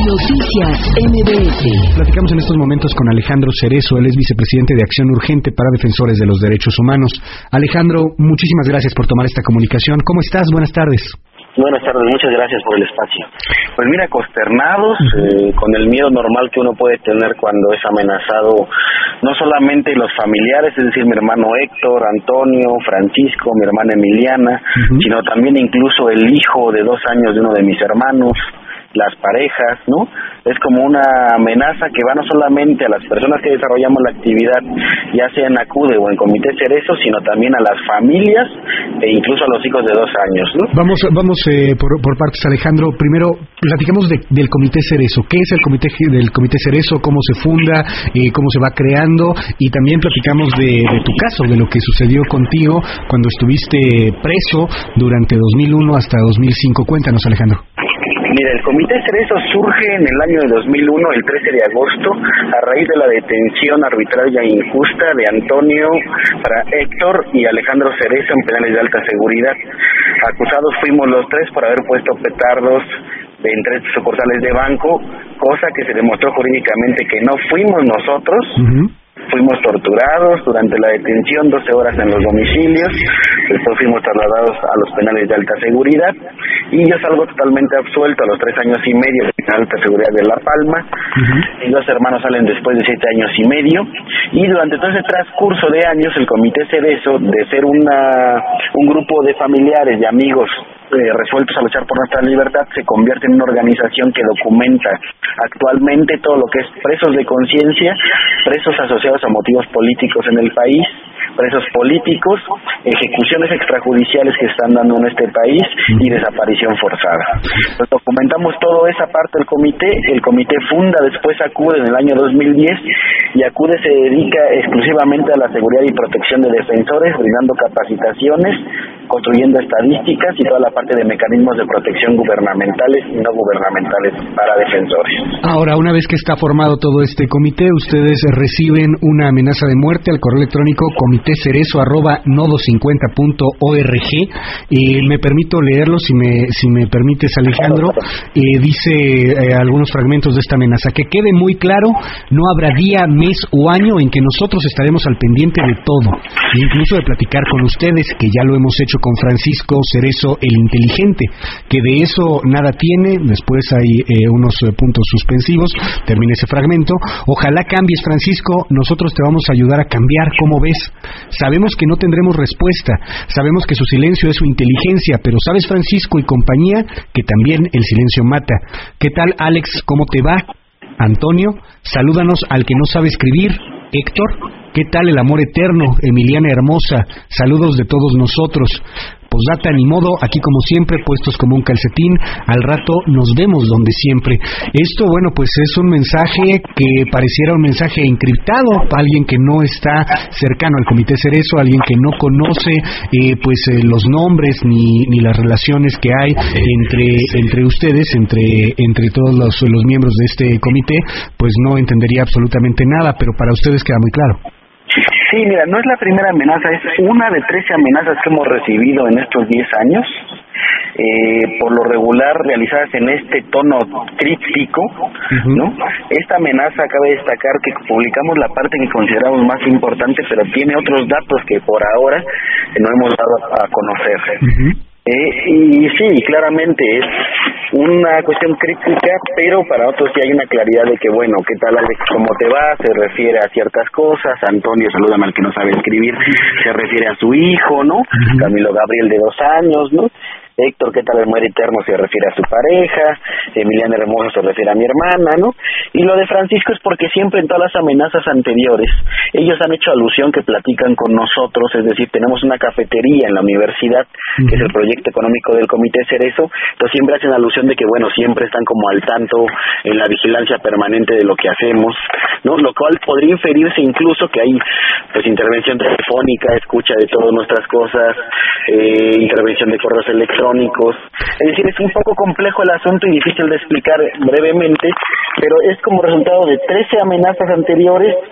Noticias MBS. Platicamos en estos momentos con Alejandro Cerezo, él es vicepresidente de Acción Urgente para Defensores de los Derechos Humanos. Alejandro, muchísimas gracias por tomar esta comunicación. ¿Cómo estás? Buenas tardes. Buenas tardes, muchas gracias por el espacio. Pues mira, consternados, con el miedo normal que uno puede tener cuando es amenazado, no solamente los familiares, es decir, mi hermano Héctor, Antonio, Francisco, mi hermana Emiliana, sino también incluso el hijo de 2 años de uno de mis hermanos, las parejas, ¿no? Es como una amenaza que va no solamente a las personas que desarrollamos la actividad, ya sea en ACUDE o en Comité Cerezo, sino también a las familias e incluso a los hijos de 2 años, ¿no? Vamos por partes, Alejandro. Primero, platicamos del Comité Cerezo. ¿Qué es el Comité Cerezo? ¿Cómo se funda? ¿Cómo se va creando? Y también platicamos de tu caso, de lo que sucedió contigo cuando estuviste preso durante 2001 hasta 2005. Cuéntanos, Alejandro. Mira, el Comité Cerezo surge en el año de 2001, el 13 de agosto, a raíz de la detención arbitraria e injusta de Antonio, Héctor y Alejandro Cerezo en penales de alta seguridad. Acusados fuimos los 3 por haber puesto petardos en 3 sucursales de banco, cosa que se demostró jurídicamente que no fuimos nosotros. Fuimos torturados durante la detención, 12 horas en los domicilios, después fuimos trasladados a los penales de alta seguridad y yo salgo totalmente absuelto a los 3 años y medio de alta seguridad de La Palma. Mis 2 hermanos salen después de 7 años y medio y durante todo ese transcurso de años el Comité Cerezo, de ser un grupo de familiares, de amigos resueltos a luchar por nuestra libertad, se convierte en una organización que documenta actualmente todo lo que es presos de conciencia, presos asociados a motivos políticos en el país, presos políticos, ejecuciones extrajudiciales que están dando en este país y desaparición forzada. Entonces, documentamos toda esa parte del comité. El comité funda después ACUDE en el año 2010 y ACUDE se dedica exclusivamente a la seguridad y protección de defensores, brindando capacitaciones, construyendo estadísticas y toda la parte de mecanismos de protección gubernamentales y no gubernamentales para defensores. Ahora, una vez que está formado todo este comité, ustedes reciben una amenaza de muerte al correo electrónico comitecerezo@nodo50.org. Me permito leerlo, si me permites, Alejandro. Dice algunos fragmentos de esta amenaza: que quede muy claro, no habrá día, mes o año en que nosotros estaremos al pendiente de todo, incluso de platicar con ustedes, que ya lo hemos hecho con Francisco Cerezo, el inteligente, que de eso nada tiene. Después hay unos puntos suspensivos, termina ese fragmento. Ojalá cambies, Francisco, nosotros te vamos a ayudar a cambiar. ¿Cómo ves? Sabemos que no tendremos respuesta, sabemos que su silencio es su inteligencia, pero sabes, Francisco y compañía, que también el silencio mata. ¿Qué tal, Alex? ¿Cómo te va? Antonio, salúdanos al que no sabe escribir. Héctor, ¿qué tal el amor eterno? Emiliana hermosa, saludos de todos nosotros. Posdata, ni modo, aquí como siempre, puestos como un calcetín, al rato nos vemos donde siempre. Esto, bueno, pues es un mensaje que pareciera un mensaje encriptado para alguien que no está cercano al Comité Cerezo, alguien que no conoce los nombres ni las relaciones que hay entre ustedes, entre todos los miembros de este comité, pues no entendería absolutamente nada, pero para ustedes queda muy claro. Sí, mira, no es la primera amenaza, es una de 13 amenazas que hemos recibido en estos 10 años, por lo regular realizadas en este tono críptico, ¿no? Esta amenaza, cabe destacar que publicamos la parte que consideramos más importante, pero tiene otros datos que por ahora no hemos dado a conocer. Y sí, claramente es una cuestión crítica, pero para otros sí hay una claridad de que, bueno, ¿qué tal, Alex? ¿Cómo te va? Se refiere a ciertas cosas. Antonio, salúdame al que no sabe escribir, se refiere a su hijo, ¿no? Camilo Gabriel, de 2 años, ¿no? Héctor, ¿qué tal el amor eterno? Se refiere a su pareja. Emiliana hermosa se refiere a mi hermana, ¿no? Y lo de Francisco es porque siempre en todas las amenazas anteriores ellos han hecho alusión que platican con nosotros, es decir, tenemos una cafetería en la universidad, que es el proyecto económico del Comité Cerezo, entonces siempre hacen alusión de que, bueno, siempre están como al tanto en la vigilancia permanente de lo que hacemos, ¿no? Lo cual podría inferirse incluso que hay, pues, intervención telefónica, escucha de todas nuestras cosas, intervención de correos electrónicos. Es decir, es un poco complejo el asunto y difícil de explicar brevemente, pero es como resultado de 13 amenazas anteriores,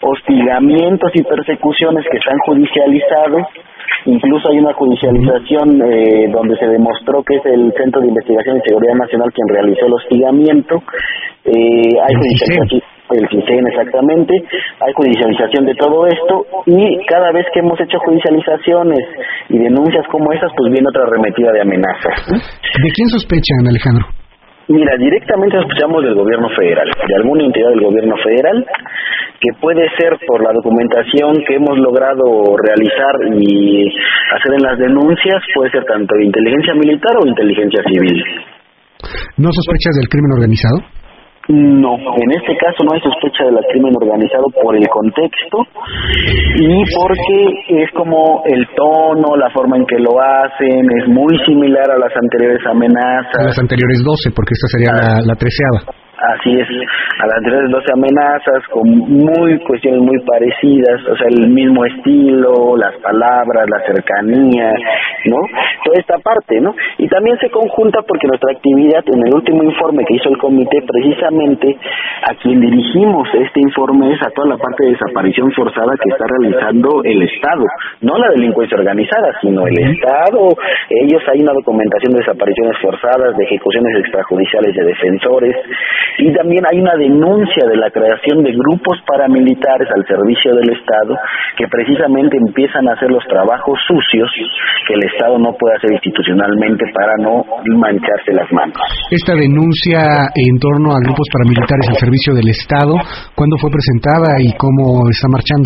hostigamientos y persecuciones que están judicializados. Incluso hay una judicialización donde se demostró que es el Centro de Investigación y Seguridad Nacional quien realizó el hostigamiento. Hay judicialización, el CISEN exactamente, hay judicialización de todo esto, y cada vez que hemos hecho judicializaciones y denuncias como esas, pues viene otra arremetida de amenazas. ¿De quién sospechan, Alejandro? Mira, directamente sospechamos del gobierno federal, de alguna entidad del gobierno federal, que puede ser por la documentación que hemos logrado realizar y hacer en las denuncias, puede ser tanto de inteligencia militar o inteligencia civil. ¿No sospechas del crimen organizado? No, en este caso no hay sospecha del crimen organizado por el contexto y porque es como el tono, la forma en que lo hacen, es muy similar a las anteriores amenazas. A las anteriores 12, porque esta sería la 13ª. Así es, a las anteriores 12 amenazas con cuestiones muy parecidas, o sea, el mismo estilo, las palabras, la cercanía, ¿no? Toda esta parte, ¿no? Y también se conjunta porque nuestra actividad, en el último informe que hizo el comité, precisamente a quien dirigimos este informe es a toda la parte de desaparición forzada que está realizando el Estado, no la delincuencia organizada, sino el Estado. Ellos hay una documentación de desapariciones forzadas, de ejecuciones extrajudiciales de defensores, y también hay una denuncia de la creación de grupos paramilitares al servicio del Estado que precisamente empiezan a hacer los trabajos sucios que el Estado no puede hacer institucionalmente para no mancharse las manos. Esta denuncia en torno a grupos paramilitares al servicio del Estado, ¿cuándo fue presentada y cómo está marchando?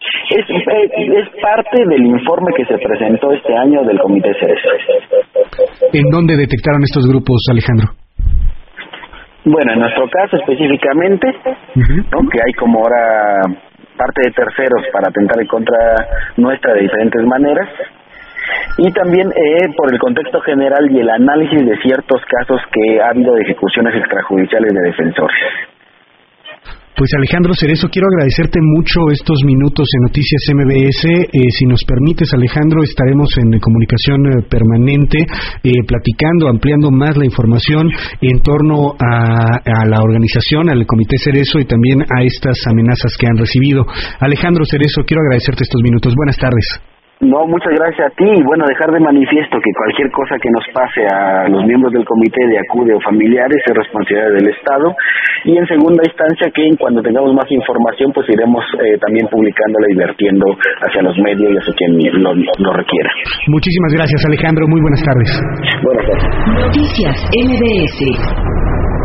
Es parte del informe que se presentó este año del Comité Cerezo. ¿En dónde detectaron estos grupos, Alejandro? Bueno, en nuestro caso específicamente, ¿no? Que hay como ahora parte de terceros para atentar en contra nuestra de diferentes maneras, y también por el contexto general y el análisis de ciertos casos que ha habido de ejecuciones extrajudiciales de defensores. Pues Alejandro Cerezo, quiero agradecerte mucho estos minutos en Noticias MBS. Si nos permites, Alejandro, estaremos en comunicación permanente, platicando, ampliando más la información en torno a la organización, al Comité Cerezo y también a estas amenazas que han recibido. Alejandro Cerezo, quiero agradecerte estos minutos. Buenas tardes. No, muchas gracias a ti, y bueno, dejar de manifiesto que cualquier cosa que nos pase a los miembros del comité de acude o familiares es responsabilidad del Estado, y en segunda instancia que cuando tengamos más información pues iremos también publicándola y vertiendo hacia los medios y hacia quien lo requiera. Muchísimas gracias, Alejandro, muy buenas tardes. Buenas tardes. Noticias MBS.